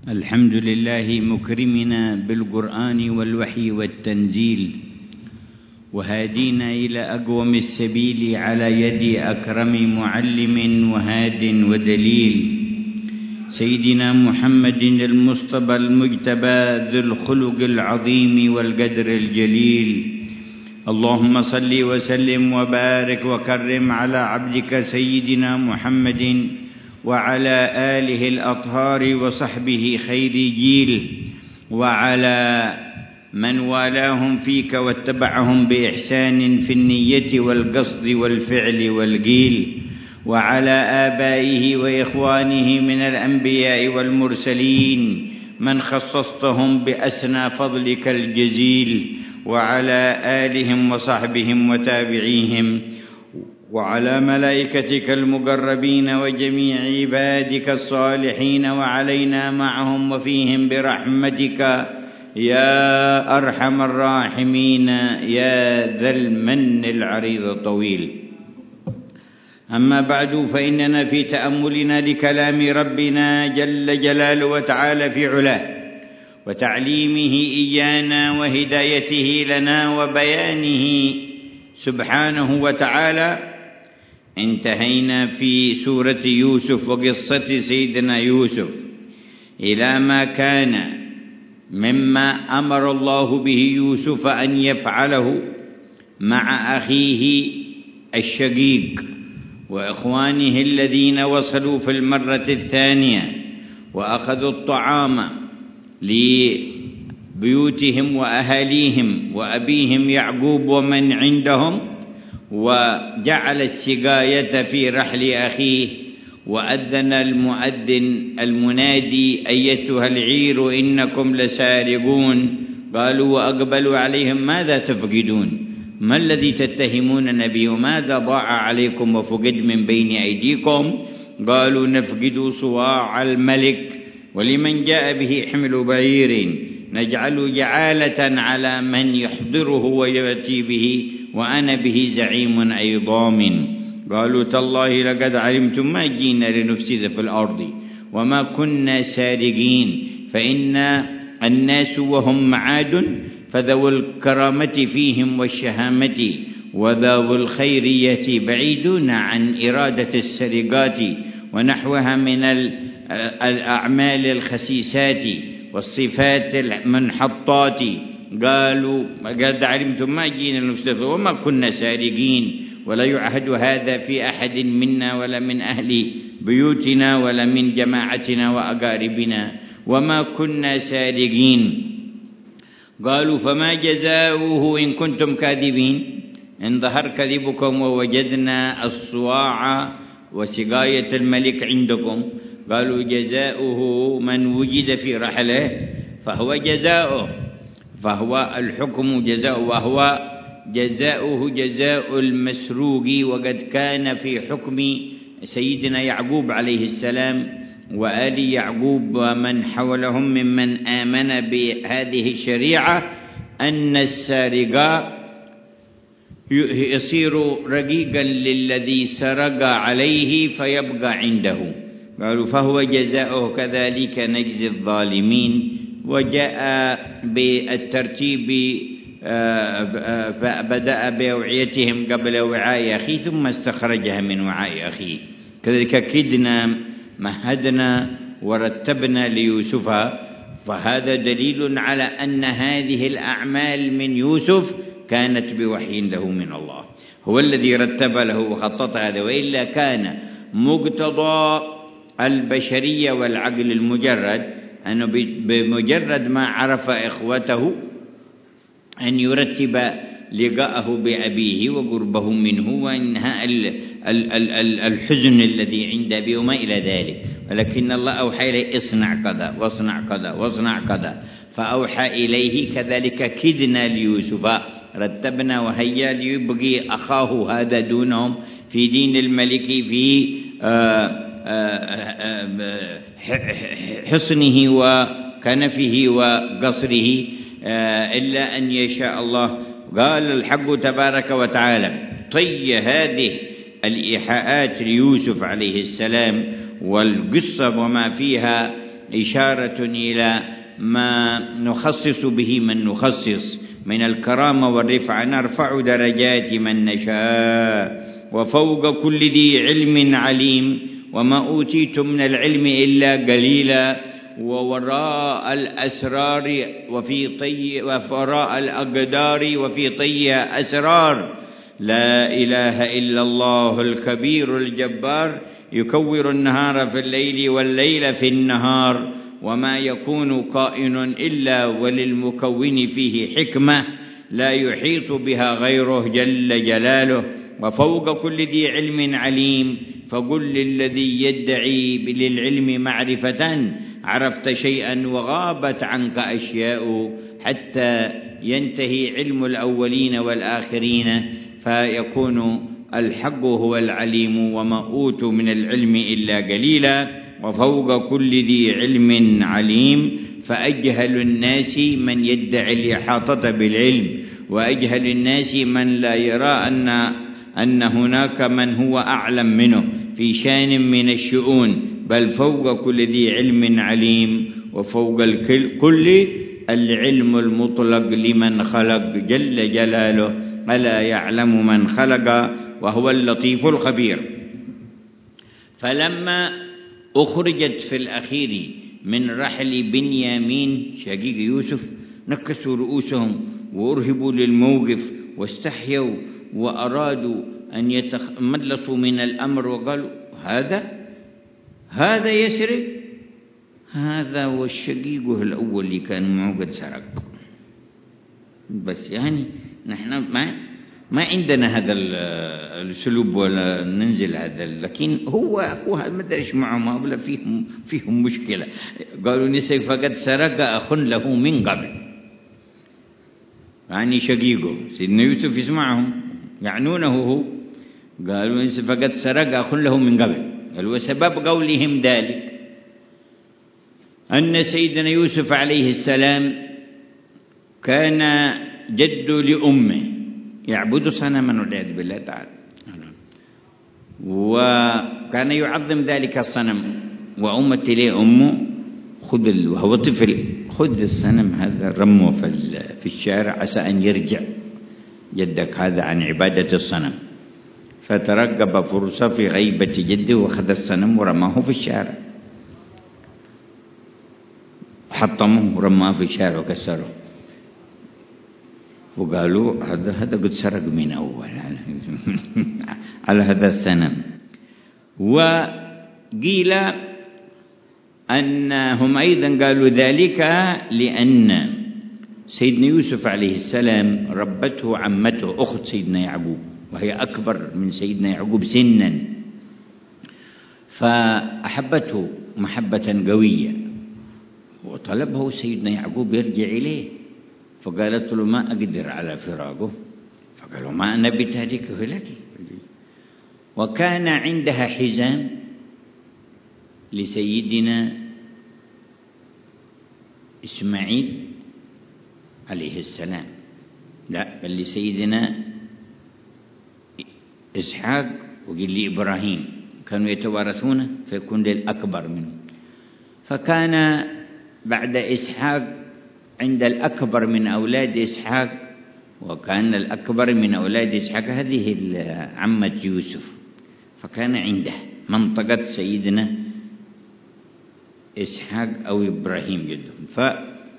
الحمد لله مكرمنا بالقرآن والوحي والتنزيل، وهادينا إلى أقوم السبيل على يد أكرم معلم وهاد ودليل، سيدنا محمد المصطفى المجتبى ذو الخلق العظيم والقدر الجليل. اللهم صل وسلم وبارك وكرم على عبدك سيدنا محمد وعلى آله الأطهار وصحبه خير جيل، وعلى من والاهم فيك واتبعهم بإحسان في النية والقصد والفعل والقيل، وعلى آبائه وإخوانه من الأنبياء والمرسلين من خصصتهم بأسنى فضلك الجزيل، وعلى آلهم وصحبهم وتابعيهم، وعلى ملائكتك المقربين وجميع عبادك الصالحين، وعلينا معهم وفيهم برحمتك يا أرحم الراحمين يا ذا المن العريض الطويل. أما بعد، فإننا في تأملنا لكلام ربنا جل جلاله وتعالى في علاه وتعليمه إيانا وهدايته لنا وبيانه سبحانه وتعالى، انتهينا في سورة يوسف وقصة سيدنا يوسف إلى ما كان مما أمر الله به يوسف أن يفعله مع أخيه الشقيق وإخوانه الذين وصلوا في المرة الثانية وأخذوا الطعام لبيوتهم وأهاليهم وأبيهم يعقوب ومن عندهم، وجعل السقاية في رحل أخيه، وأذن المؤذن المنادي أيتها العير إنكم لسارقون. قالوا وأقبلوا عليهم ماذا تفقدون؟ ما الذي تتهمون به؟ وماذا ضاع عليكم وفقد من بين أيديكم؟ قالوا نفقد صواع الملك ولمن جاء به حمل بعير نجعل جعالة على من يحضره ويأتي به وأنا به زعيم أي ضامن. قالوا تالله لقد علمتم ما جئنا لنفسد في الأرض وما كنا سارقين، فإن الناس وهم معاد فذو الكرامة فيهم والشهامة وذو الخيرية بعيدون عن إرادة السرقات ونحوها من الأعمال الخسيسات والصفات المنحطات. قالوا قد علمتم ما جئنا لنفسد وما كنا سارقين، ولا يعهد هذا في أحد منا ولا من أهل بيوتنا ولا من جماعتنا وأقاربنا وما كنا سارقين. قالوا فما جزاؤه إن كنتم كاذبين؟ إن ظهر كذبكم ووجدنا الصواع وسقاية الملك عندكم. قالوا جزاؤه من وجد في رحله فهو جزاؤه، فهو الحكم جزاؤه، وهو جزاؤه جزاء المسروق. وقد كان في حكم سيدنا يعقوب عليه السلام وآل يعقوب ومن حولهم ممن آمن بهذه الشريعة أن السارق يصير رقيقا للذي سرق عليه فيبقى عنده. قالوا فهو جزاؤه كذلك نجزي الظالمين. وجاء بالترتيب فبدأ بأوعيتهم قبل وعاء أخيه ثم استخرجها من وعاء أخيه. كذلك كدنا مهدنا ورتبنا ليوسف. فهذا دليل على أن هذه الأعمال من يوسف كانت بوحي له من الله، هو الذي رتب له وخطط هذا، وإلا كان مقتضى البشرية والعقل المجرد أنه بمجرد ما عرف إخوته أن يرتب لقاءه بأبيه وقربه منه وإنهاء الحزن الذي عند أبيه وما إلى ذلك. ولكن الله أوحى إليه اصنع كذا واصنع كذا واصنع كذا، فأوحى إليه. كذلك كدنا ليوسف رتبنا وهيا ليبقي أخاه هذا دونهم في دين الملك في حصنه وكنفه وقصره إلا أن يشاء الله. قال الحق تبارك وتعالى طي هذه الإيحاءات ليوسف عليه السلام والقصة وما فيها إشارة إلى ما نخصص به من نخصص من الكرامة والرفعة، نرفع درجات من نشاء وفوق كل ذي علم عليم، وما أوتيتم من العلم إلا قليلا، ووراء الأسرار ووراء الأقدار وفي طيها أسرار، لا إله إلا الله الكبير الجبار، يكور النهار في الليل والليل في النهار، وما يكون كائن إلا وللمكون فيه حكمة لا يحيط بها غيره جل جلاله، وفوق كل ذي علم عليم. فقل للذي يدعي للعلم معرفة عرفت شيئا وغابت عنك أشياء، حتى ينتهي علم الأولين والآخرين، فيكون الحق هو العليم، وما أوتوا من العلم إلا قليلا، وفوق كل ذي علم عليم. فأجهل الناس من يدعي الإحاطة بالعلم، وأجهل الناس من لا يرى أن هناك من هو أعلم منه في شان من الشؤون، بل فوق كل ذي علم عليم، وفوق الكل العلم المطلق لمن خلق جل جلاله، ألا يعلم من خلق وهو اللطيف الخبير. فلما أخرجت في الأخير من رحل بنيامين شقيق يوسف نكسوا رؤوسهم وأرهبوا للموقف واستحيوا وأرادوا أن يتملصوا من الأمر، وقالوا هذا يسرق، هذا والشقيقه الأول اللي كان معه قد سرق. بس يعني نحن ما عندنا هذا السلوب ولا ننزل هذا، لكن هو أخوها ما أدري إيش معهم، هؤلاء فيهم مشكلة. قالوا نسي فقد سرق أخ له من قبل، يعني شقيقه سيدنا يوسف يسمعهم يعنونه هو. قالوا نسي فقد سرق أخ له من قبل. قالوا وسبب قولهم ذلك أن سيدنا يوسف عليه السلام كان جد لأمه يعبد صنما والعياذ بالله تعالى، وكان يعظم ذلك الصنم، وأمت إليه أمه وهو طفل خذ الصنم هذا رمه في الشارع عسى أن يرجع جدك هذا عن عبادة الصنم. فترقب فرصة في غيبة جده وأخذ الصنم ورماه في الشارع، حطمه ورماه في الشارع وكسره، وقالوا هذا قد سرق من أول على هذا الصنم. وقيل أنهم أيضا قالوا ذلك لأن سيدنا يوسف عليه السلام ربته عمته أخت سيدنا يعقوب، وهي أكبر من سيدنا يعقوب سنا، فأحبته محبة قوية، وطلبه سيدنا يعقوب يرجع إليه، فقالت له ما أقدر على فراقه، فقالوا ما أنا بتاركه لك. وكان عندها حزام لسيدنا إسماعيل عليه السلام، لا بل لسيدنا إسحاق وقيل لي إبراهيم، كانوا يتوارثون فيكون للأكبر منهم. فكان بعد إسحاق عند الأكبر من أولاد إسحاق، وكان الأكبر من أولاد إسحاق هذه عمة يوسف، فكان عنده منطقة سيدنا إسحاق أو إبراهيم جدهم.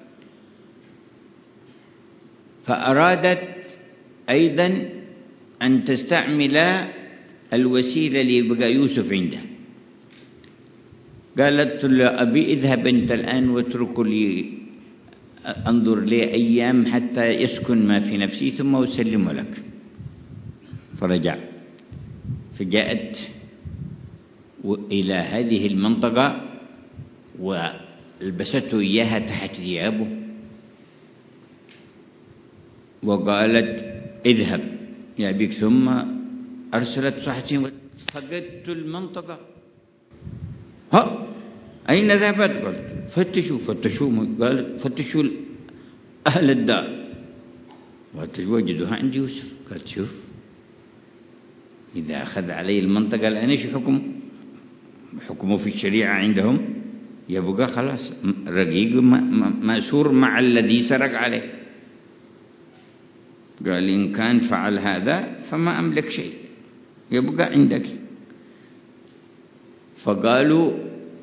فأرادت أيضا أن تستعمل الوسيلة اللي يبقى يوسف عنده. قالت له أبي اذهب أنت الآن واترك لي أنظر لي أيام حتى يسكن ما في نفسي ثم أسلم لك. فرجع، فجاءت إلى هذه المنطقة والبسته إياها تحت ثيابه، وقالت اذهب يا أبيك، ثم أرسلت صاحبتين فقدت المنطقة. أين ذهبت؟ قالت فتشوا قال فتشوا أهل الدار، قالت وجدوها عند يوسف. قالت شوف إذا أخذ علي المنطقة الآن إيش حكمه في الشريعة عندهم؟ يبقى خلاص رقيق مأسور مع الذي سرق عليه. قال إن كان فعل هذا فما أملك شيء، يبقى عندك. فقالوا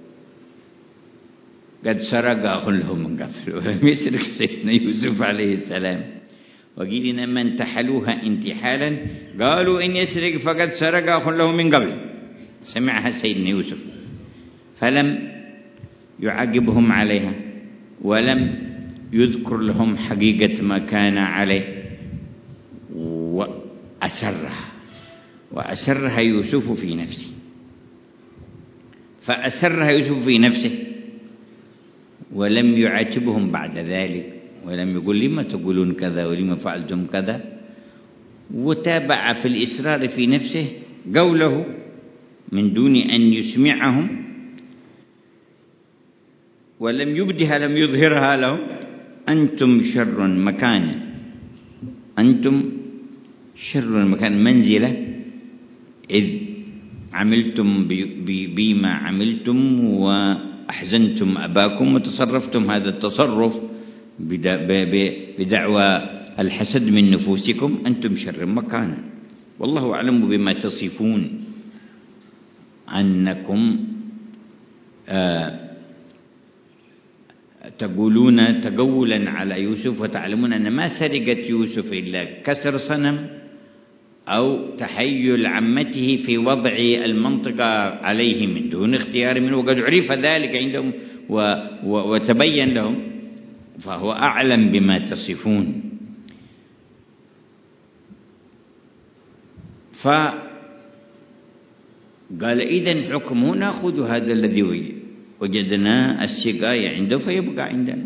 قد سرق أخ له من قبل ولم يسرق سيدنا يوسف عليه السلام. وقيل إنما انتحلوها انتحالا، قالوا إن يسرق فقد سرق أخ له من قبل، سمعها سيدنا يوسف فلم يعاقبهم عليها ولم يذكر لهم حقيقة ما كان عليه، وأسرها يوسف في نفسه. فأسرها يوسف في نفسه ولم يعاتبهم بعد ذلك، ولم يقول لما تقولون كذا ولما فعلتم كذا، وتابع في الإسرار في نفسه قوله من دون أن يسمعهم، ولم يبدها لم يظهرها لهم. أنتم شر مكانا، أنتم شر مكان منزلة إذ عملتم بما عملتم وأحزنتم أباكم وتصرفتم هذا التصرف بدعوى الحسد من نفوسكم، أنتم شر مكانا. والله أعلم بما تصفون أنكم تقولون تقولا على يوسف، وتعلمون أن ما سرقت يوسف إلا كسر صنم أو تحيل عمته في وضع المنطقة عليه من دون اختيار منه، وقد عرف ذلك عندهم وتبين لهم، فهو أعلم بما تصفون. فقال إذن حكمه نأخذ هذا الذي وجدنا السقاية عنده فيبقى عندنا.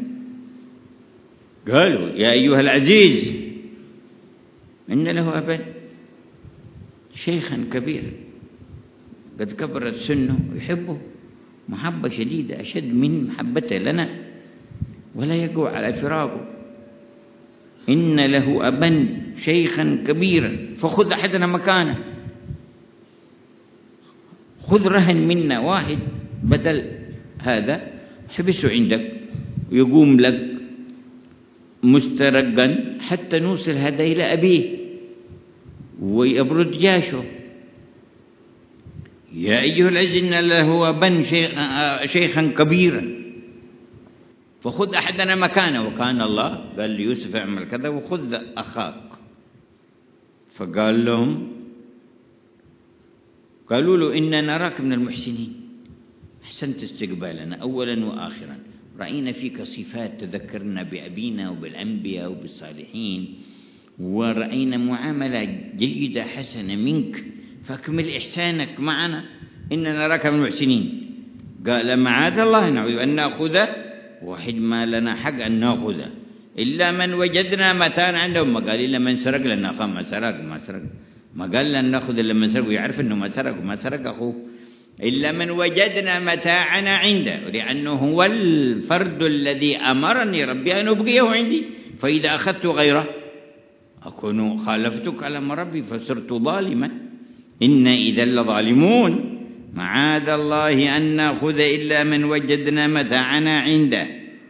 قالوا يا أيها العزيز إن له أبا شيخا كبيرا قد كبرت سنه، يحبه محبة شديدة أشد من محبته لنا ولا يقوى على فراقه. إن له أبا شيخا كبيرا فخذ أحدنا مكانه، خذ رهن منا واحد بدل هذا، حبسه عندك ويقوم لك مسترقا حتى نوصل هذا إلى أبيه ويبرد جاشه. يا أيها العزيز إن له أبا شيخا كبيرا فخذ أحدنا مكانه. وكان الله قال ليوسف اعمل كذا وخذ أخاك. فقال لهم قالوا له إننا نراك من المحسنين، أحسنت استقبالنا أولا وآخرا، رأينا فيك صفات تذكرنا بأبينا وبالأنبياء وبالصالحين، ورأينا معاملة جيدة حسنة منك، فاكمل إحسانك معنا، إننا نراك من المحسنين. قال معاذ الله نعوذ أن نأخذ واحد ما لنا حق أن نأخذه إلا من وجدنا متاعنا عندهم. ما قال إلا من سرق لنا أخاه ما سرق، ما قال لن نأخذ إلا من سرق ويعرف أنه ما سرق أخوه، إلا من وجدنا متاعنا عنده، لأنه هو الفرد الذي أمرني ربي أن أبقيه عندي، فإذا أخذت غيره أكون خالفتك على أمر ربي فصرت ظالما، إن إذا لظالمون. معاذ الله أن نأخذ إلا من وجدنا متاعنا عنده،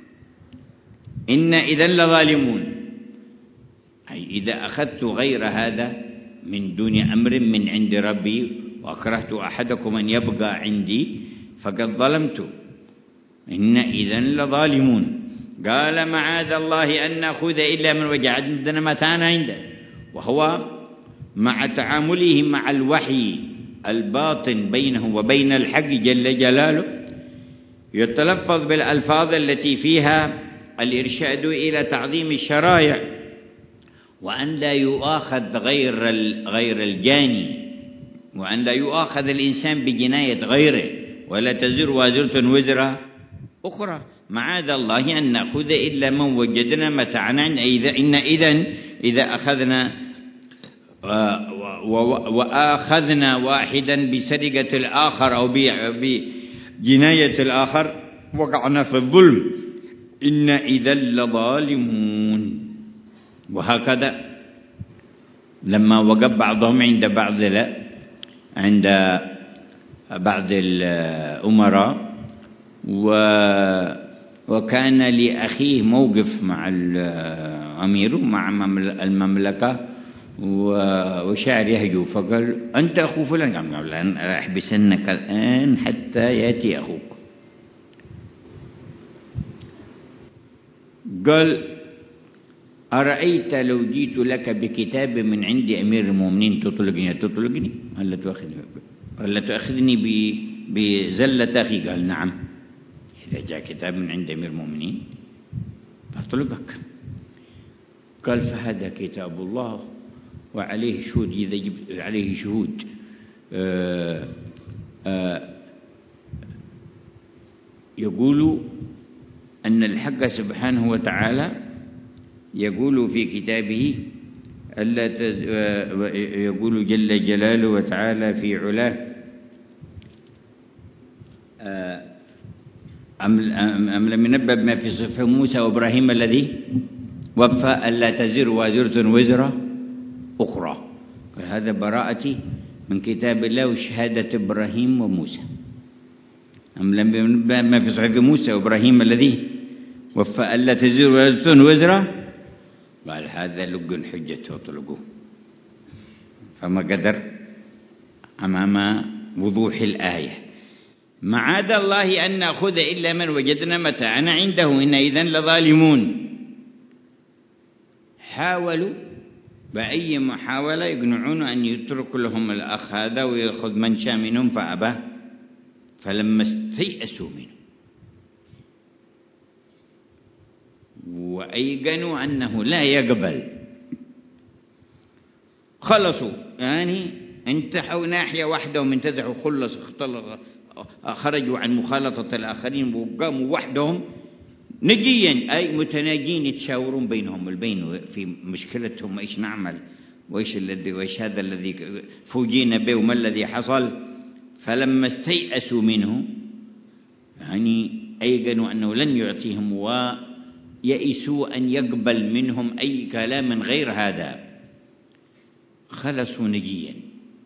إن إذا لظالمون، أي إذا أخذت غير هذا من دون أمر من عند ربي وأكرهت أحدكم أن يبقى عندي فقد ظلمت، إن إذا لظالمون. قال معاذ الله أن نأخذ إلا من وجدنا متاعنا عنده، وهو مع تعامله مع الوحي الباطن بينه وبين الحق جل جلاله يتلفظ بالألفاظ التي فيها الإرشاد إلى تعظيم الشرائع، وأن لا يؤاخذ غير الجاني، وأن لا يؤاخذ الإنسان بجناية غيره، ولا تزر وازرة وزر أخرى. معاذ الله أن نأخذ إلا من وجدنا متاعنا، إن إذا أخذنا وآخذنا واحدا بسرقة الآخر أو بجناية الآخر وقعنا في الظلم، إن إذا لظالمون. وهكذا لما وقف بعضهم عند بعض الأمراء وكان لأخيه موقف مع الأمير ومع المملكة، وشاعر يهجو، فقال: أنت أخو فلان؟ قال: لن أحبسنك الآن حتى يأتي أخوك. قال: أرأيت لو جيت لك بكتاب من عند أمير المؤمنين تطلقني؟ تطلقني؟ قال: لا تؤاخذني بزلة أخي. قال: نعم، إذا جاء كتاب من عند أمير المؤمنين فأطلقك. قال: فهذا كتاب الله وعليه شهود، إذا جبت عليه شهود يقول أن الحق سبحانه وتعالى يقول في كتابه يقول جل جلاله وتعالى في علاه: أم لم ينبأ بما في صحف موسى وإبراهيم الذي وفى ألا تزر وازرة وزر أخرى. هذا براءتي من كتاب الله وشهادة إبراهيم وموسى. أم لم ينبأ بما في صحف موسى وإبراهيم الذي وفى ألا تزر وازرة وزر. قال: هذا لق حجته واطلقوه. فما قدر أمام وضوح الآية. معاذ الله أن نأخذ إلا من وجدنا متاعنا عنده إن إذن لظالمون. حاولوا بأي محاولة يقنعون أن يتركوا لهم الأخ هذا ويأخذ من شاء منهم، فأبى. فلما استيأسوا منه وأيقنوا أنه لا يقبل خلصوا، يعني انتحوا ناحية واحدة ومنتزعوا، خرجوا عن مخالطة الآخرين وقاموا وحدهم نجيا، أي متناجين، يتشاورون بينهم البين في مشكلتهم، إيش نعمل وإيش هذا الذي فوجينا به وما الذي حصل. فلما استيأسوا منه، يعني أيقنوا أنه لن يعطيهم ويئسوا أن يقبل منهم أي كلام غير هذا، خلصوا نجيا،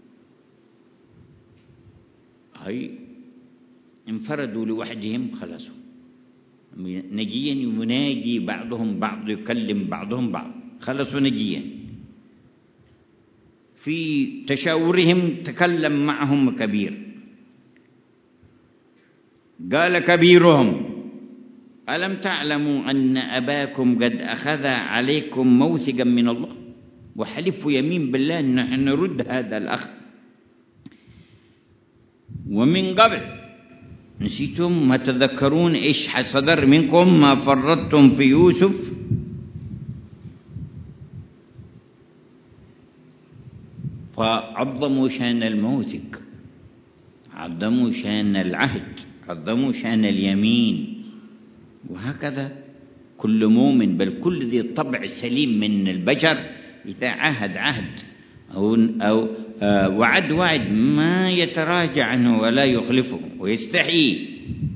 أي انفردوا لوحدهم، خلصوا نجيا، يناجي بعضهم بعض، يكلم بعضهم بعض، خلصوا نجيا. في تشاورهم تكلم معهم كبير، قال كبيرهم: ألم تعلموا أن أباكم قد أخذ عليكم موثقا من الله؟ وحلفوا يمين بالله أن نرد هذا الأخ. ومن قبل نسيتم ما تذكرون إيش صدر منكم ما فرطتم في يوسف. فعظموا شان الموثق، عظموا شان العهد، عظموا شان اليمين. وهكذا كل مؤمن، بل كل ذي طبع سليم من البشر، إذا عهد أو وعد ما يتراجع عنه ولا يخلفه ويستحي.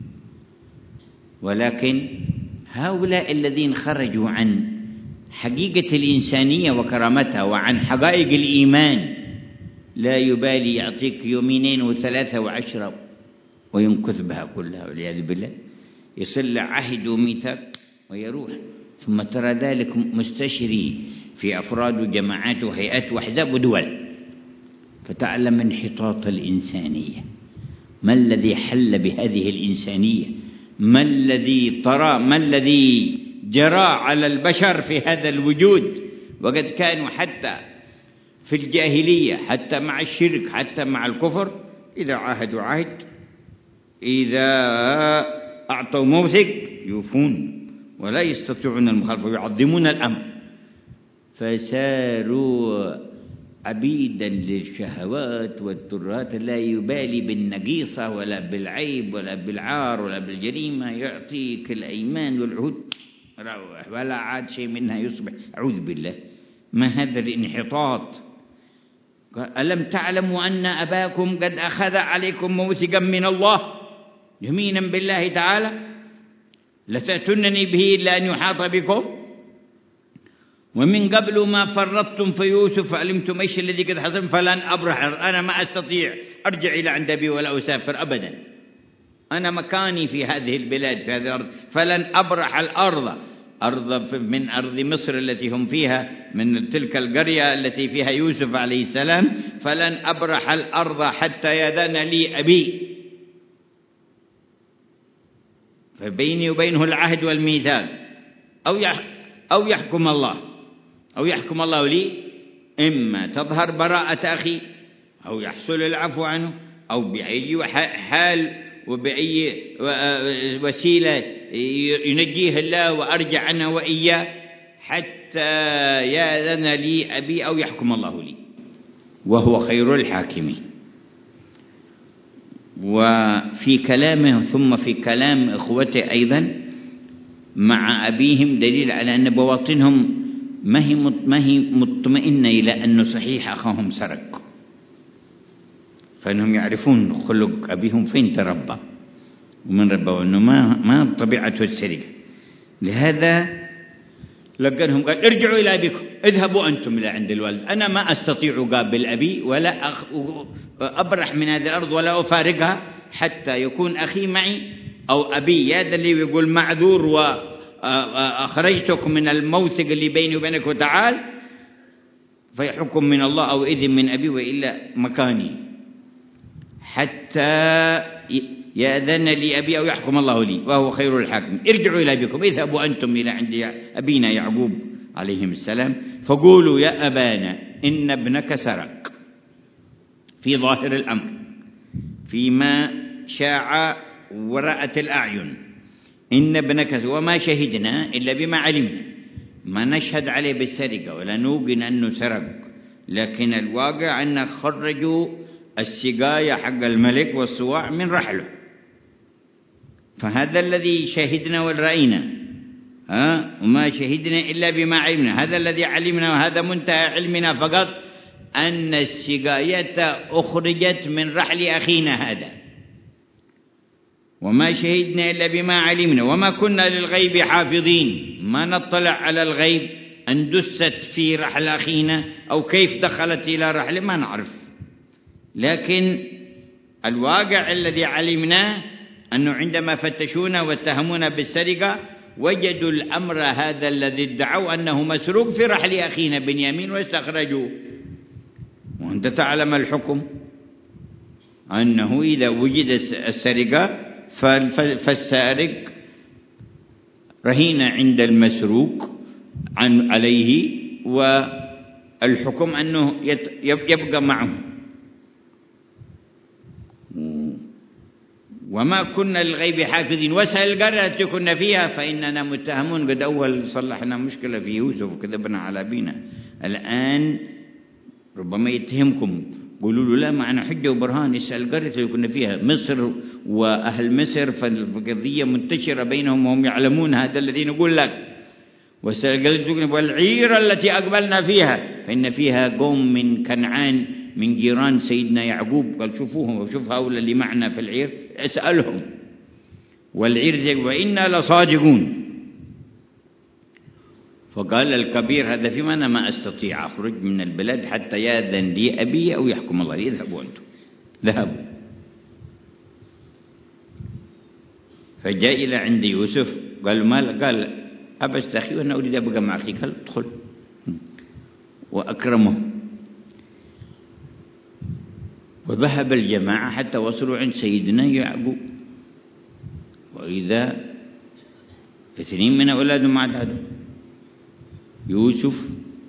ولكن هؤلاء الذين خرجوا عن حقيقة الإنسانية وكرامتها وعن حقائق الإيمان، لا يبالي يعطيك يومين وثلاثة وعشرة وينكث بها كلها والعياذ بالله، يصل عهد وميثاق ويروح. ثم ترى ذلك مستشري في أفراد وجماعات وهيئات وأحزاب ودول، فتعلم انحطاط الإنسانية. ما الذي حل بهذه الإنسانية؟ ما الذي طرى؟ ما الذي جرى على البشر في هذا الوجود؟ وقد كانوا حتى في الجاهلية، حتى مع الشرك، حتى مع الكفر، إذا عاهدوا عهد، إذا أعطوا موثق يوفون ولا يستطيعون المخالفة ويعظمون الأمر. فساروا عبيدا للشهوات والترات، لا يبالي بالنقيصة ولا بالعيب ولا بالعار ولا بالجريمة، يعطيك الأيمان والعهود ولا عاد شيء منها يصبح. أعوذ بالله، ما هذا الانحطاط؟ ألم تعلموا أن أباكم قد أخذ عليكم موثقا من الله، يمينا بالله تعالى لتأتونني به إلا أن يحاط بكم، ومن قبل ما فرطتم في يوسف علمتم إيش الذي قد حصل، فلن أبرح، أنا ما أستطيع أرجع إلى عند أبي ولا أسافر أبدا. أنا مكاني في هذه البلاد، في هذه الأرض، فلن أبرح الأرض، من أرض مصر التي هم فيها، من تلك القرية التي فيها يوسف عليه السلام، فلن أبرح الأرض حتى يأذن لي أبي. فبيني وبينه العهد والميثاق، أو يحكم الله لي، إما تظهر براءة أخي أو يحصل العفو عنه، أو بأي حال وبأي وسيلة ينجيه الله وأرجع أنا وإياه حتى يأذن لي أبي أو يحكم الله لي، وهو خير الحاكمين. وفي كلامه ثم في كلام إخوته أيضا مع أبيهم دليل على أن بواطنهم ما هي مطمئنة إلى أنه صحيح أخاهم سرق، فإنهم يعرفون خلق أبيهم فين تربى ومن ربى، وأنه ما طبيعته السرقة. لهذا لقنهم قال ارجعوا إلى أبيكم، اذهبوا أنتم إلى عند الوالد، أنا ما أستطيع قابل أبي ولا أبرح من هذه الأرض ولا أفارقها حتى يكون أخي معي أو أبي يأذن لي ويقول معذور وأخرجتك من الموثق اللي بيني وبينك وتعال، فيحكم من الله أو إذن من أبي، وإلا مكاني حتى يأذن لي أبي أو يحكم الله لي وهو خير الحاكم. ارجعوا إلى أبيكم، اذهبوا أنتم إلى عند أبينا يعقوب عليهم السلام، فقولوا يا أبانا إن ابنك سرق، في ظاهر الأمر، فيما شاع ورأت الأعين، إن ابنك، وما شهدنا إلا بما علمنا، ما نشهد عليه بالسرقة ولا نوقن أنه سرق، لكن الواقع أن خرجوا السقاية حق الملك والصواع من رحله، فهذا الذي شهدنا ورأينا، وما شهدنا إلا بما علمنا، هذا الذي علمنا وهذا منتهى علمنا فقط، أن السقاية أخرجت من رحل أخينا هذا، وما شهدنا إلا بما علمنا، وما كنا للغيب حافظين، ما نطلع على الغيب أن دست في رحل أخينا أو كيف دخلت إلى رحله ما نعرف، لكن الواقع الذي علمناه أنه عندما فتشونا واتهمونا بالسرقة وجدوا الأمر هذا الذي ادعوا أنه مسروق في رحل أخينا بنيامين واستخرجوه. وأنت تعلم الحكم أنه إذا وجد السرقة فالسارق رهين عند المسروق عليه، والحكم أنه يبقى معه. وما كنا للغيب حافظين، واسأل القرية التي كنا فيها فإننا متهمون، قد أول صلحنا مشكلة في يوسف وكذبنا على أبينا، الآن ربما يتهمكم، قولوا له لا معنا حجة وبرهان، اسأل القرية التي كنا فيها، مصر وأهل مصر، فالقضية منتشرة بينهم وهم يعلمون هذا الذي نقول لك، والعير التي أقبلنا فيها فإن فيها قوم من كنعان من جيران سيدنا يعقوب، قال شوفوهم وشوف هؤلاء اللي معنا في العير اسألهم، والعير وإنا لصادقون. فقال الكبير هذا فيما أنا ما أستطيع أخرج من البلاد حتى يأذن لي أبي أو يحكم الله لي، اذهبوا أنتم. ذهبوا، فجاء إلى عند يوسف قال ما قال أبا استخي وأنا أريد أبقى مع أخيك، قال ادخل، وأكرمه. وذهب الجماعة حتى وصلوا عند سيدنا يعقوب، وإذا اثنين من أولادهم مع يوسف،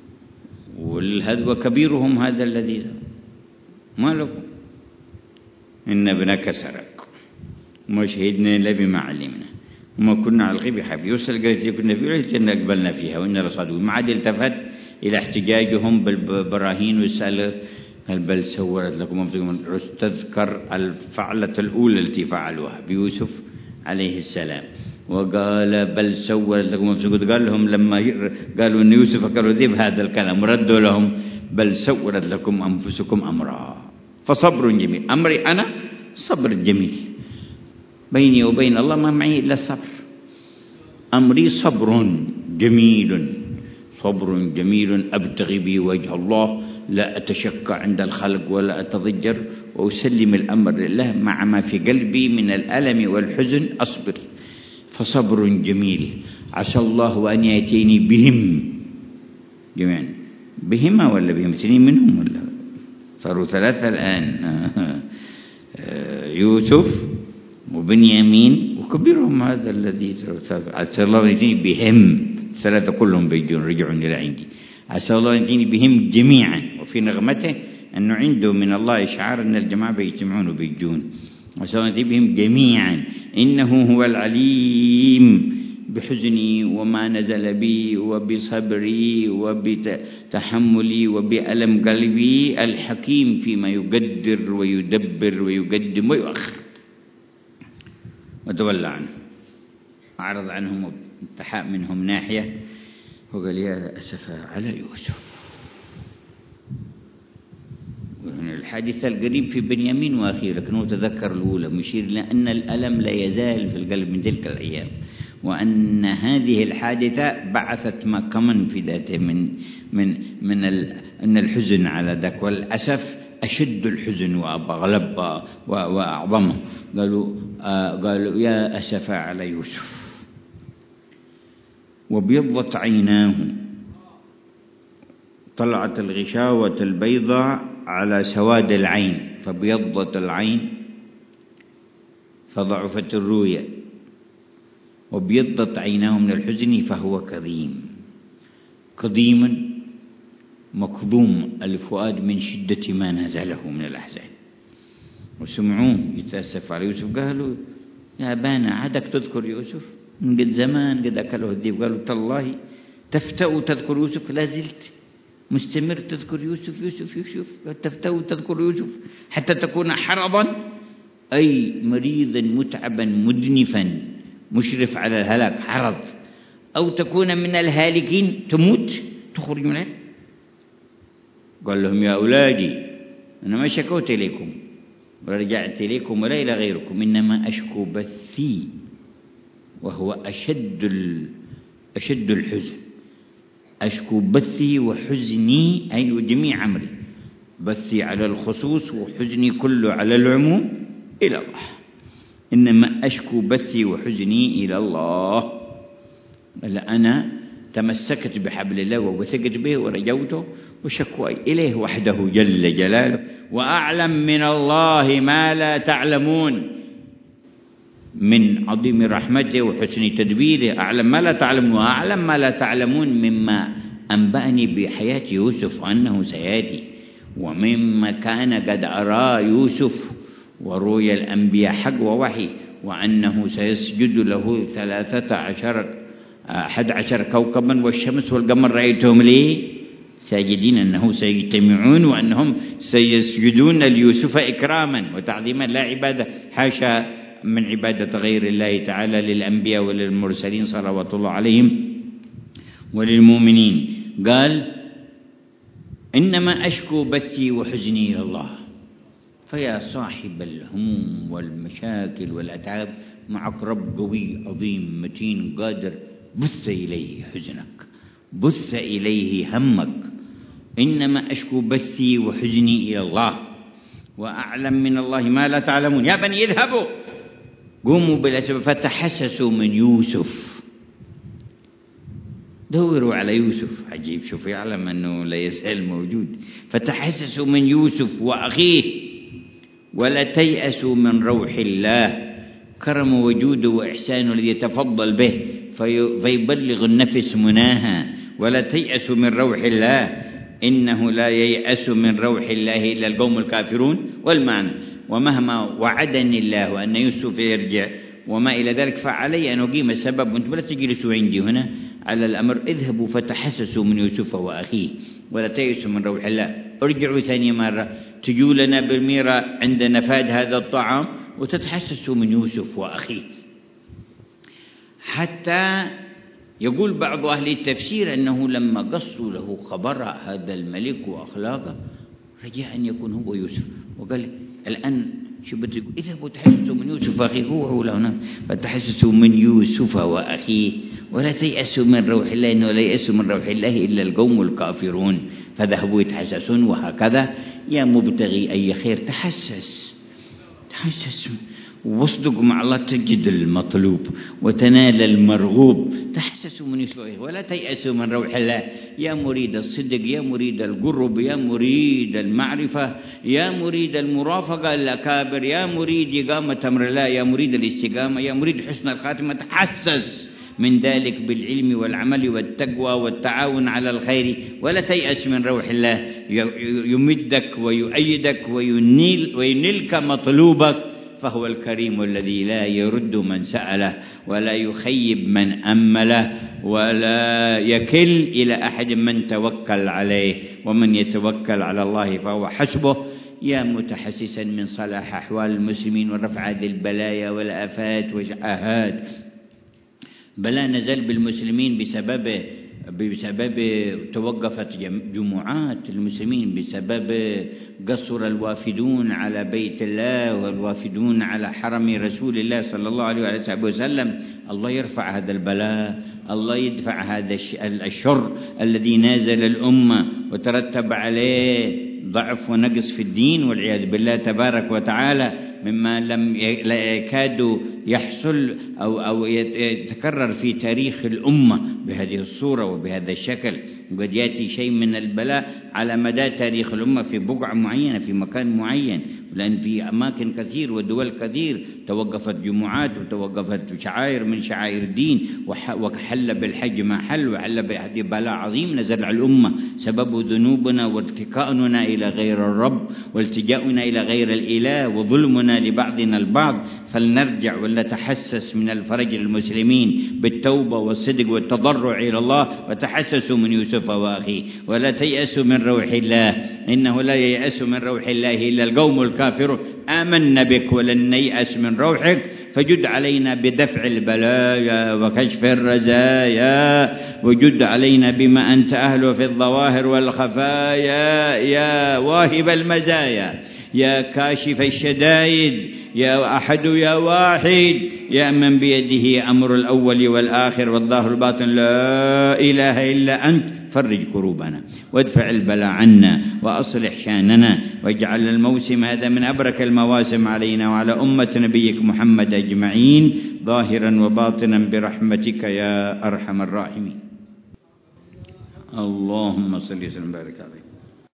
وكبيرهم هذا الذي ما لكم إن ابنك سرق، وما شهدنا إلا بما علمنا، وما كنا على الغيب حافظين، يوصل قرية كنا فيها إن أقبلنا فيها وإن لصادقون. ما عاد التفت إلى احتجاجهم بالبراهين وسأل قال بل سورت لكم أنفسكم، تذكر الفعلة الأولى التي فعلوها بيوسف عليه السلام، وقال بل سورت لكم أنفسكم، قال لهم لما قالوا أن يوسف كذب هذا الكلام ردوا لهم بل سورت لكم أنفسكم أمرا فصبر جميل. أمري أنا صبر جميل، بيني وبين الله ما معي إلا الصبر، أمري صبر جميل، صبر جميل أبتغي به وجه الله لا أتشكى عند الخلق ولا أتضجر، وأسلم الأمر لله مع ما في قلبي من الألم والحزن أصبر، فصبر جميل. عسى الله أن يأتيني بهم جميعا. بهما ولا بهم؟ اثنين منهم ولا صاروا ثلاثة الآن؟ يوسف وبنيامين وكبيرهم هذا الذي عسى الله أن يأتيني بهم، ثلاثة كلهم بيجون رجعوا إلى عندي. عسى الله أن يأتيني بهم جميعا. وفي نغمته أنه عنده من الله إشعار أن الجماعة بيجتمعون وبيجون. عسى الله أن يأتيني بهم جميعا إنه هو العليم بحزني وما نزل بي وبصبري وبتحملي وبألم قلبي، الحكيم فيما يقدر ويدبر ويقدم ويؤخر. وتولى عنه، أعرض عنهم وانتحى منهم ناحية وقال يا أسفا على يوسف. الحادثة القريب في بنيامين وأخيه، لكنه تذكر الأولى، مشير لأن الألم لا يزال في القلب من تلك الأيام، وأن هذه الحادثة بعثت ما كمن في ذاته من أن الحزن على ذاك، والأسف أشد الحزن وأغلب وأعظمه. قالوا يا أسفا على يوسف. وبيضت عيناه، طلعت الغشاوة البيضاء على سواد العين، فبيضت العين فضعفت الرؤية. وبيضت عيناه من الحزن فهو كظيم، كظيما مكظوم الفؤاد من شدة ما نزله من الأحزان. وسمعوه يتأسف على يوسف، قالوا يا أبانا عادك تذكر يوسف؟ من قد زمان قد أكله الذئب. قالوا تالله تفتأ تذكر يوسف، لا زلت مستمر تذكر يوسف يوسف يوسف، تفتأ تذكر يوسف حتى تكون حرضا، أي مريضا متعبا مدنفا مشرف على الهلاك، حرض، أو تكون من الهالكين تموت تخرج منه. قال لهم يا أولادي أنا ما شكوت إليكم ورجعت إليكم ولا إلى غيركم، إنما أشكو بثي، وهو أشد الحزن. أشكو بثي وحزني، أي جميع أمري، بثي على الخصوص وحزني كله على العموم إلى الله. إنما أشكو بثي وحزني إلى الله. أنا تمسكت بحبل الله ووثقت به ورجوته، وشكواي إليه وحده جل جلاله. وأعلم من الله ما لا تعلمون، من عظيم رحمته وحسن تدبيره أعلم ما لا تعلمون، وأعلم ما لا تعلمون مما أنبأني بحياة يوسف وأنه سيأتي، ومما كان قد أرى يوسف ورؤيا الأنبياء حق ووحي، وأنه سيسجد له 11 كوكبا والشمس والقمر رأيتهم لي ساجدين، أنه سيجتمعون وأنهم سيسجدون ليوسف إكراما وتعظيما لا عبادة، حاشا من عبادة غير الله تعالى للأنبياء وللمرسلين صلوات الله عليهم وللمؤمنين. قال إنما أشكو بثي وحزني إلى الله. فيا صاحب الهموم والمشاكل والأتعاب، معك رب قوي عظيم متين قادر، بث إليه حزنك، بث إليه همك. إنما أشكو بثي وحزني إلى الله وأعلم من الله ما لا تعلمون. يا بني اذهبوا قوموا بالأسباب فتحسسوا من يوسف، دوروا على يوسف. عجيب، شوف يعلم أنه لا يزال موجود. فتحسسوا من يوسف وأخيه ولا تيأسوا من روح الله، كرم وجوده وإحسانه الذي يتفضل به فيبلغ النفس مناها. ولا تيأسوا من روح الله، إنه لا ييأس من روح الله إلا القوم الكافرون. والمعنى ومهما وعدني الله أن يوسف يرجع وما إلى ذلك فعلي أن أقيم السبب، وأنتم لا تجلسوا عندي هنا على الأمر. اذهبوا فتحسسوا من يوسف وأخيه ولا تيأسوا من روح الله. ارجعوا ثاني مرة تجوا لنا بالميرة عند نفاد هذا الطعام وتتحسسوا من يوسف وأخيه. حتى يقول بعض أهل التفسير أنه لما قصوا له خبر هذا الملك وأخلاقه رجع أن يكون هو يوسف، وقال الآن شو بتقول؟ اذهبوا تحسسوا من يوسف وأخيه، هو هنا فتحسسوا من يوسف وأخيه ولا تيأسوا من روح الله، إنه لا يأس من روح الله إلا القوم الكافرون. فذهبوا يتحسسون. وهكذا يا مبتغي أي خير تحسس واصدق مع الله تجد المطلوب وتنال المرغوب. تحسسوا من يسوعه ولا تيأسوا من روح الله. يا مريد الصدق، يا مريد القرب، يا مريد المعرفة، يا مريد المرافقة الأكابر، يا مريد إقامة أمر الله، يا مريد الاستقامة، يا مريد حسن الخاتمة، تحسس من ذلك بالعلم والعمل والتقوى والتعاون على الخير. ولا تيأس من روح الله. يمدك ويؤيدك وينلك مطلوبك، فهو الكريم الذي لا يرد من سأله ولا يخيب من أمله ولا يكل إلى أحد من توكل عليه. ومن يتوكل على الله فهو حسبه. يا متحسسا من صلاح أحوال المسلمين ورفع هذه البلايا والآفات والشحاهات. بلا نزل بالمسلمين بسبب توقفت جمعات المسلمين، بسبب قصر الوافدون على بيت الله والوافدون على حرم رسول الله صلى الله عليه وسلم. الله يرفع هذا البلاء، الله يدفع هذا الشر الذي نازل الأمة وترتب عليه ضعف ونقص في الدين والعياذ بالله تبارك وتعالى، مما لم يكاد يحصل أو يتكرر في تاريخ الأمة بهذه الصورة وبهذا الشكل. وقد يأتي شيء من البلاء على مدى تاريخ الأمة في بقعة معينة في مكان معين، لأن في أماكن كثير ودول كثير توقفت جمعات وتوقفت شعائر من شعائر الدين، وحل بالحج ما حل، وحل بهذه بلاء عظيم نزل على الأمة سبب ذنوبنا واتكاؤنا إلى غير الرب والتجاؤنا إلى غير الإله وظلمنا لبعضنا البعض. فلنرجع ولنتحسس من الفرج المسلمين بالتوبة والصدق والتضرع إلى الله، وتحسسوا من يوسف وأخيه. ولا تيأسوا من روح الله، إنه لا ييأس من روح الله إلا القوم الكافرون. آمنا بك ولن نيأس من روحك، فجد علينا بدفع البلايا وكشف الرزايا، وجد علينا بما أنت أهله في الظواهر والخفايا، يا واهب المزايا، يا كاشف الشدائد، يا أحد يا واحد، يا من بيده أمر الأول والآخر والظاهر الباطن، لا إله إلا أنت. فرج كروبنا وادفع البلاء عنا وأصلح شاننا، واجعل الموسم هذا من أبرك المواسم علينا وعلى أمة نبيك محمد أجمعين، ظاهرا وباطنا برحمتك يا أرحم الراحمين. اللهم صل وسلم وبارك عليه.